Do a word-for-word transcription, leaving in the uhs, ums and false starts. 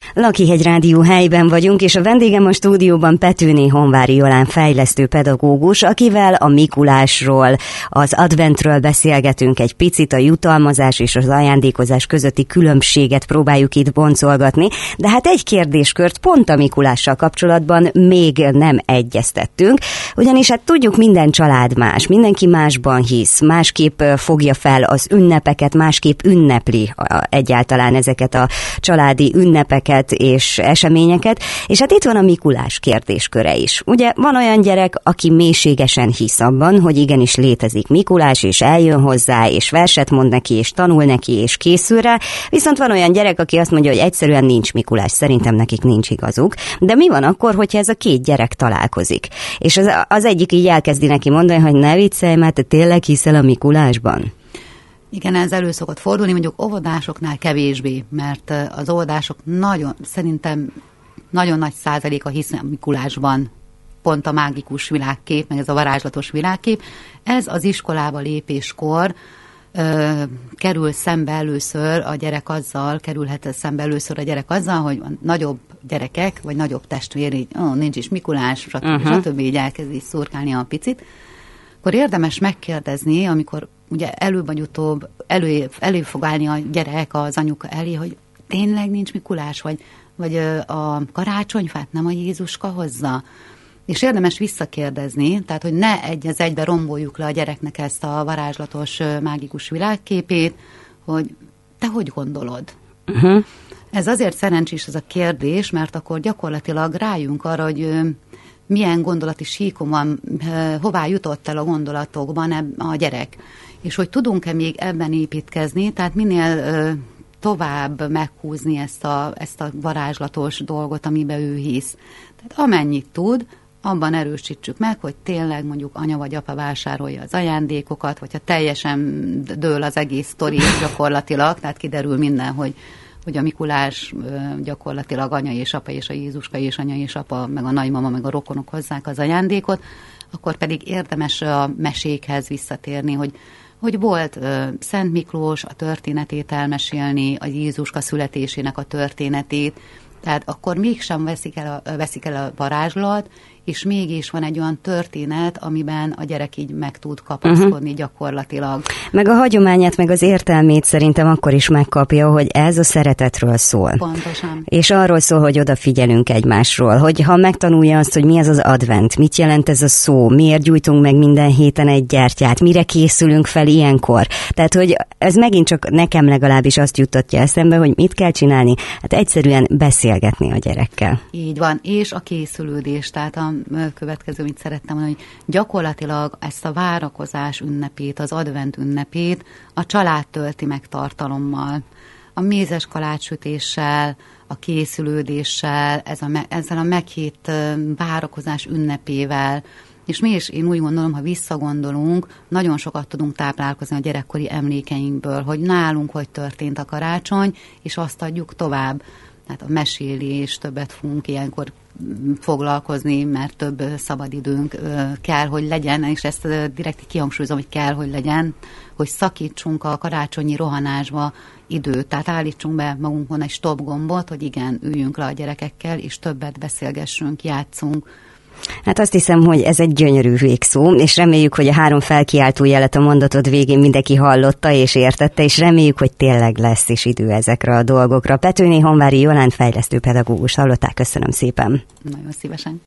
Lakihegy Rádió helyben vagyunk, és a vendégem a stúdióban Petőné Honváry Jolán fejlesztő pedagógus, akivel a Mikulásról, az adventről beszélgetünk egy picit, a jutalmazás és az ajándékozás közötti különbséget próbáljuk itt boncolgatni, de hát egy kérdéskört pont a Mikulással kapcsolatban még nem egyeztettünk, ugyanis hát tudjuk, minden család más, mindenki másban hisz, másképp fogja fel az ünnepeket, másképp ünnepli egyáltalán ezeket a családi ünnepeket és eseményeket, és hát itt van a Mikulás kérdésköre is. Ugye van olyan gyerek, aki mélységesen hisz abban, hogy igenis létezik Mikulás, és eljön hozzá, és verset mond neki, és tanul neki, és készül rá, viszont van olyan gyerek, aki azt mondja, hogy egyszerűen nincs Mikulás, szerintem nekik nincs igazuk, de mi van akkor, hogyha ez a két gyerek találkozik? És az, az egyik így elkezdi neki mondani, hogy ne viccelj, mert te tényleg hiszel a Mikulásban? Igen, ez elő szokott fordulni, mondjuk óvodásoknál kevésbé, mert az óvodások nagyon, szerintem nagyon nagy százaléka hisz a Mikulásban, pont a mágikus világkép, meg ez a varázslatos világkép. Ez az iskolába lépéskor ö, kerül szembe először a gyerek azzal, kerülhet szembe először a gyerek azzal, hogy nagyobb gyerekek, vagy nagyobb testvér, így, ó, nincs is Mikulás, stb. Uh-huh. stb. Így elkezdi szurkálni a picit. Akkor érdemes megkérdezni, amikor ugye előbb vagy utóbb elő, elő fog állni a gyerek az anyuka elé, hogy tényleg nincs Mikulás, vagy, vagy a karácsonyfát nem a Jézuska hozza. És érdemes visszakérdezni, tehát hogy ne egy az egybe romboljuk le a gyereknek ezt a varázslatos, mágikus világképét, hogy te hogy gondolod? Uh-huh. Ez azért szerencsés ez a kérdés, mert akkor gyakorlatilag rájunk arra, hogy milyen gondolati síkon van, hová jutott el a gondolatokban a gyerek. És hogy tudunk-e még ebben építkezni, tehát minél tovább meghúzni ezt a, ezt a varázslatos dolgot, amiben ő hisz. Tehát amennyit tud, abban erősítsük meg, hogy tényleg mondjuk anya vagy apa vásárolja az ajándékokat, vagy ha teljesen dől az egész sztori gyakorlatilag, tehát kiderül minden, hogy hogy a Mikulás gyakorlatilag anya és apa és a Jézuska és anya és apa, meg a nagymama, meg a rokonok hozzák az ajándékot, akkor pedig érdemes a mesékhez visszatérni, hogy, hogy volt uh, Szent Miklós, a történetét elmesélni, a Jézuska születésének a történetét, tehát akkor mégsem veszik el a, veszik el a varázslat, és mégis van egy olyan történet, amiben a gyerek így meg tud kapaszkodni uh-huh. gyakorlatilag. Meg a hagyományát, meg az értelmét szerintem akkor is megkapja, hogy ez a szeretetről szól. Pontosan. És arról szól, hogy odafigyelünk egymásról, hogy ha megtanulja azt, hogy mi az az advent, mit jelent ez a szó, miért gyújtunk meg minden héten egy gyertyát, mire készülünk fel ilyenkor. Tehát, hogy ez megint csak nekem legalábbis azt juttatja eszembe, hogy mit kell csinálni, hát egyszerűen beszélgetni a gyerekkel. Így van, és a készülődés, tehát a következő, amit szerettem mondani, hogy gyakorlatilag ezt a várakozás ünnepét, az advent ünnepét a család tölti meg tartalommal. A mézes kalácssütéssel, a készülődéssel, ez a, ezzel a meghitt várakozás ünnepével. És mi is, én úgy gondolom, ha visszagondolunk, nagyon sokat tudunk táplálkozni a gyerekkori emlékeinkből, hogy nálunk hogy történt a karácsony, és azt adjuk tovább. Tehát a mesélés, többet fogunk ilyenkor foglalkozni, mert több szabadidőnk kell, hogy legyen, és ezt direkt kihangsúlyozom, hogy kell, hogy legyen, hogy szakítsunk a karácsonyi rohanásba időt, tehát állítsunk be magunkon egy stop gombot, hogy igen, üljünk le a gyerekekkel, és többet beszélgessünk, játszunk. Hát azt hiszem, hogy ez egy gyönyörű végszó, és reméljük, hogy a három felkiáltó jelet a mondatod végén mindenki hallotta és értette, és reméljük, hogy tényleg lesz is idő ezekre a dolgokra. Petőné Honváry Jolán fejlesztő pedagógus hallották, köszönöm szépen. Nagyon szívesen.